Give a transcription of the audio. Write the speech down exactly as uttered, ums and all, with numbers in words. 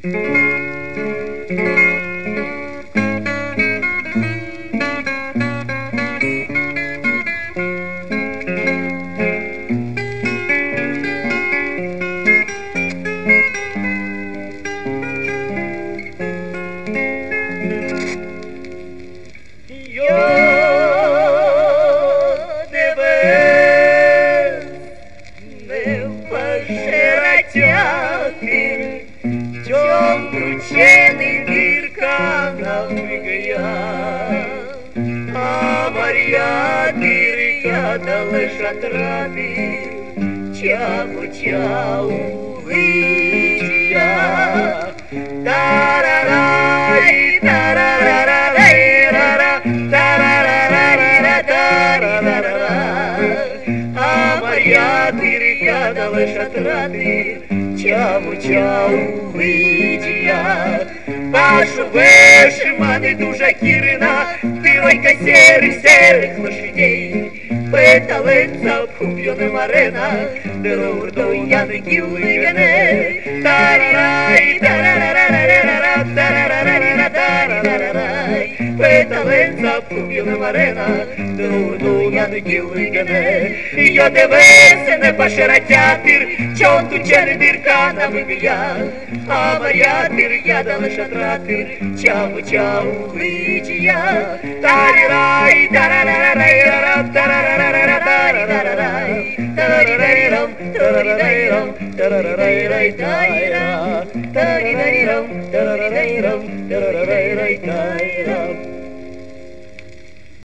Чом кручений дірка навмигає, а Мар'я дірка дали шатрати, чау-чау вичія. Тарарай, тарарарай, рара, тарарарай, тарарарай, а Мар'я дірка дали шатрати, чау-чау вичія. Вашу вишивани дуже кірина, дивайка серих, серих лошадей. Питалиця куп'яна Марина, дорогу яників вигане. Тарарай, тарарарарара, тарарарарара, тарарарарай. Питалиця куп'яна Марина, дорогу яників вигане. Я дивися, не поширатятир, чон тут чере дірка на вибія. А Мар'я дір'я дала шатратир, чау-чау вичія. Тарарай, тарарарарай, тарарарарара, тарарарарай, тарарарарам, тарарарайрам, тарарарайрай, тайра, тарарарайрам, тарарарайрам, тарарарайрай, тайра.